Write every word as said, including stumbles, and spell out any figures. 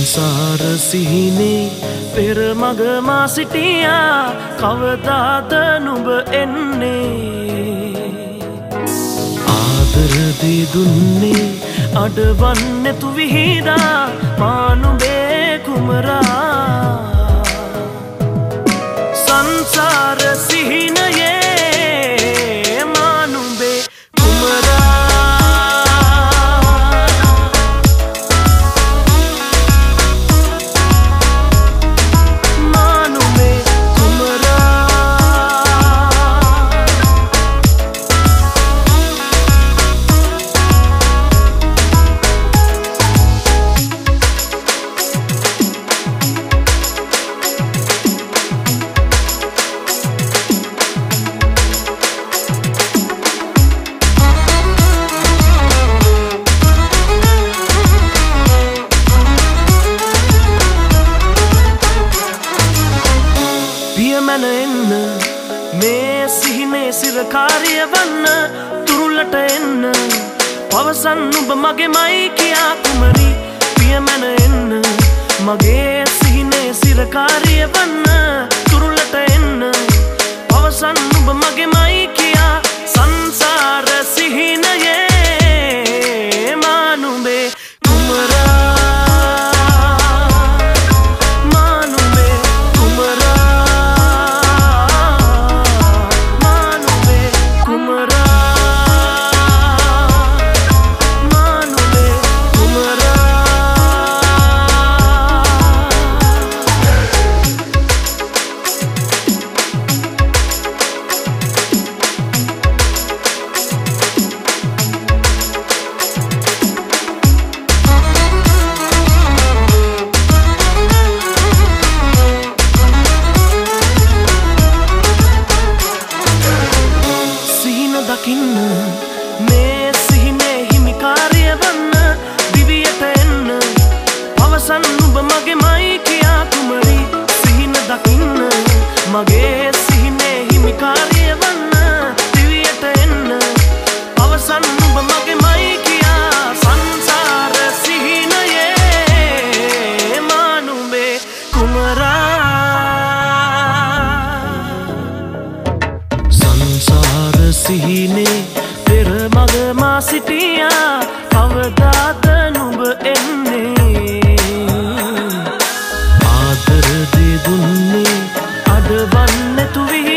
සංසාර සිහිනේ පෙර මග මා සිටියා කවදාද නුඹ එන්නේ ආදර දී දුන්නේ අඩවන්නේ තු විහිදා මා නුඹේ කුමරා සංසාර සිහිනයේ මා නුඹේ පියමන එන්න මේ සිහිනේ සිරකාරිය වන්න තුරුලට එන්න පවසන් නුඹ මගේමයි කියා කුමරි පියමන එන්න මගේ සිහිනේ සිරකාරිය වන්න තුරුලට එන්න පවසන් නුඹ මගේමයි කියා සංසාර සිහිනයේ මා නුඹේ දකින්න මේ සිහිනේ හිමිකාරිය වන්න දිවියට එන්න පවසන් නුඹ මගේමයි කියා කුමරි සිහින දකින්න මගේ සිහිනේ හිමිකාරිය වන්න දිවියට එන්න පවසන් නුඹ මගේමයි කියා සංසාර සිහිනයේ මා නුඹේ කුමරා සංසාර සිහිනේ පෙර මග මා සිටියා කවදාද නුඹ එන්නේ ආදර දී දුන්නේ අඩවන්නේ තු විහිදා